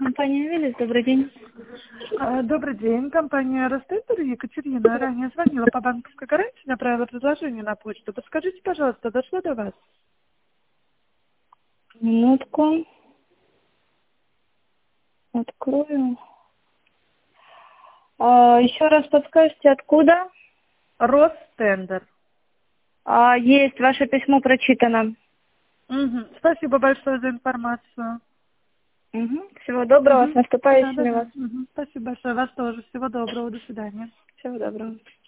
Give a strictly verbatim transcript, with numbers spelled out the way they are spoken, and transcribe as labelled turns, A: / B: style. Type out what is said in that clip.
A: Компания «Велес», добрый день.
B: А, Добрый день, компания «Ростендер», Екатерина. Ранее звонила по банковской гарантии, направила предложение на почту. Подскажите, пожалуйста, дошло до вас?
A: Минутку. Открою. А, еще раз подскажите, откуда?
B: Ростендер.
A: А, есть, ваше письмо прочитано.
B: Угу. Спасибо большое за информацию.
A: Угу. Всего доброго,
B: Угу.
A: с
B: Да, да,
A: наступающими
B: да.
A: вас.
B: Угу. Спасибо большое. Вас тоже. Всего доброго. До свидания.
A: Всего доброго.